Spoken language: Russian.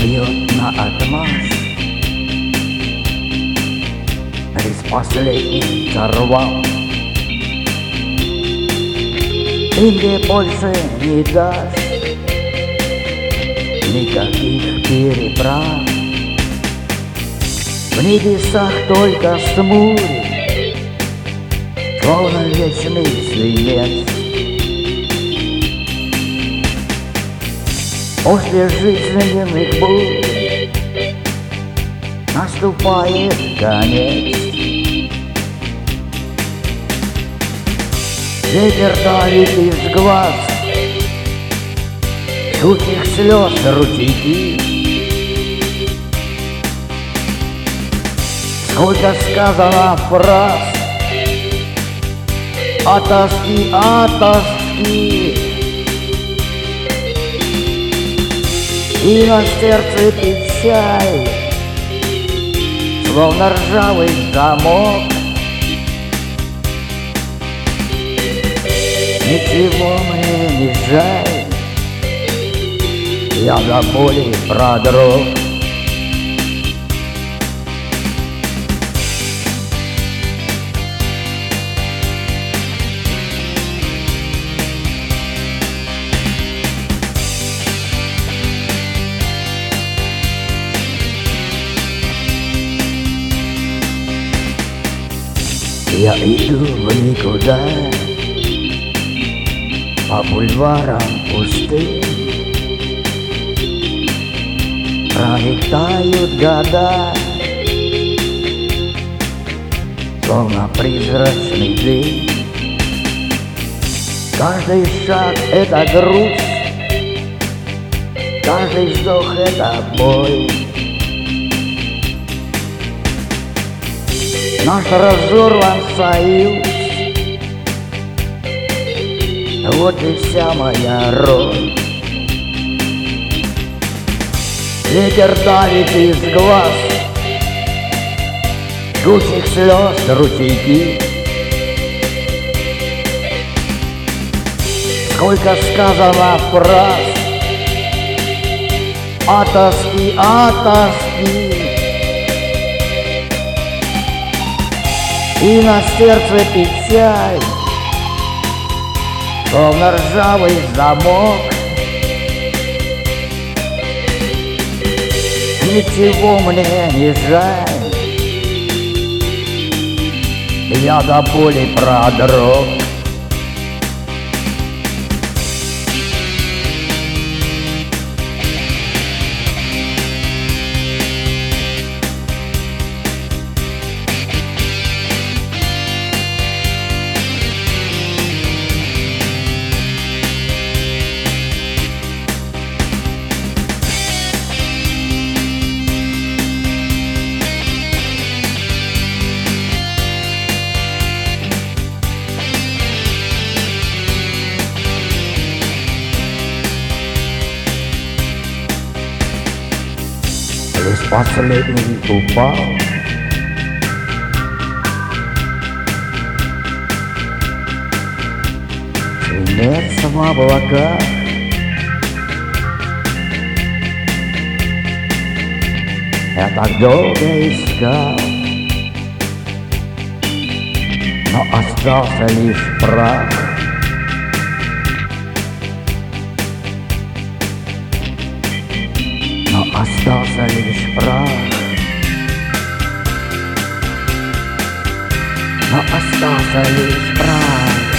дает на отмаш. Из последних сорвал, и мне больше не даст никаких переправ. В небесах только смури, словно вечный свинец. После жизненных бурь наступает конец. Ветер давит из глаз, жутких слез ручейки. Сколько сказано фраз от тоски, от тоски, и на сердце печаль, словно ржавый замок. Ничего мне не жаль, я до боли продрог. Я иду в никуда, по бульварам пустым. Пролетают года, словно призрачный дым. Каждый шаг — это груз, каждый вздох — это боль. Наш разорван союз, вот и вся моя роль. Ветер давит из глаз, жгучих слез ручейки. Сколько сказано фраз от тоски, от тоски, и на сердце печаль, словно ржавый замок. Ничего мне не жаль, я до боли продрог. Лишь последний упал, свинец в облаках. Я так долго искал, но остался лишь прах. Остался лишь прах, но остался лишь прах.